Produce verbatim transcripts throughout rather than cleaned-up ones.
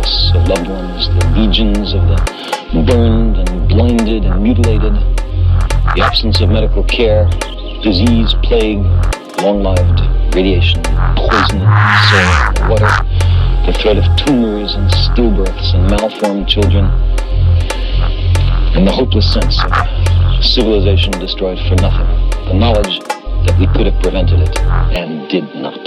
loss of loved ones, the legions of the burned and blinded and mutilated, the absence of medical care, disease, plague, long-lived radiation, poisoning soil, water, the threat of tumors and stillbirths and malformed children, and the hopeless sense of a civilization destroyed for nothing, the knowledge that we could have prevented it and did not.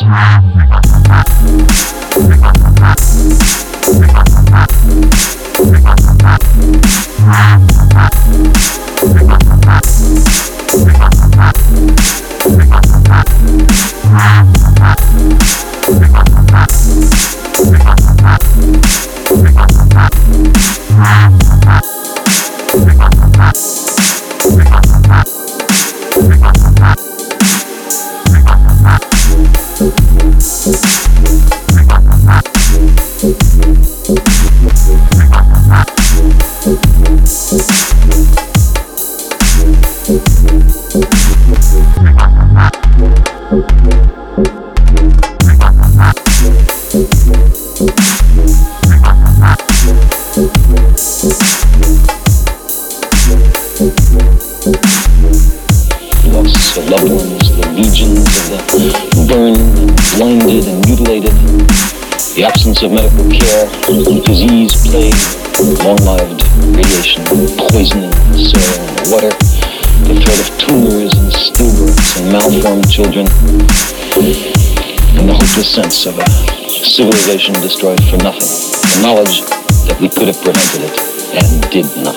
Loss of loved ones, the legions of the burned and blinded and mutilated, the absence of medical care, disease, plague, long-lived radiation, poisoning soil and water, the threat of tumors and stillbirths and malformed children, and the hopeless sense of a civilization destroyed for nothing, the knowledge that we could have prevented it and did not.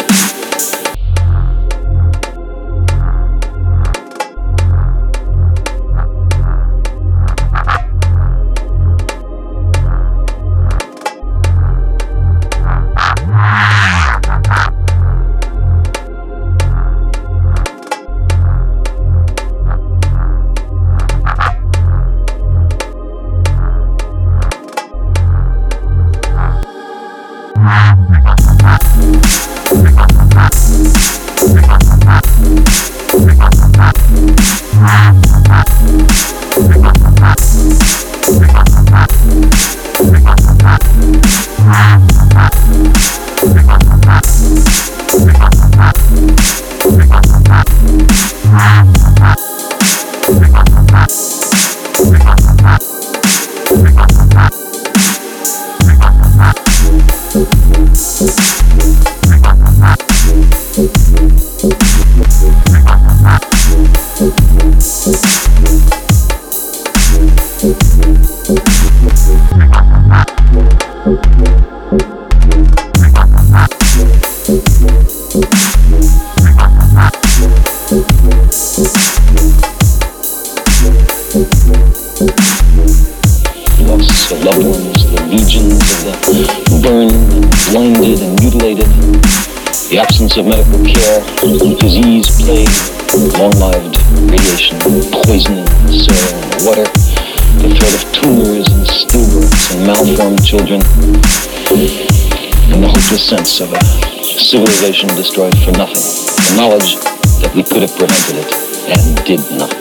Loss of loved ones, the legions of the burned and blinded and mutilated, the absence of medical care, disease, plague, long-lived radiation, poisoning soil and water, the threat of tumors and stillbirths and malformed children, and the hopeless sense of a civilization destroyed for nothing, the knowledge that we could have prevented it and did not.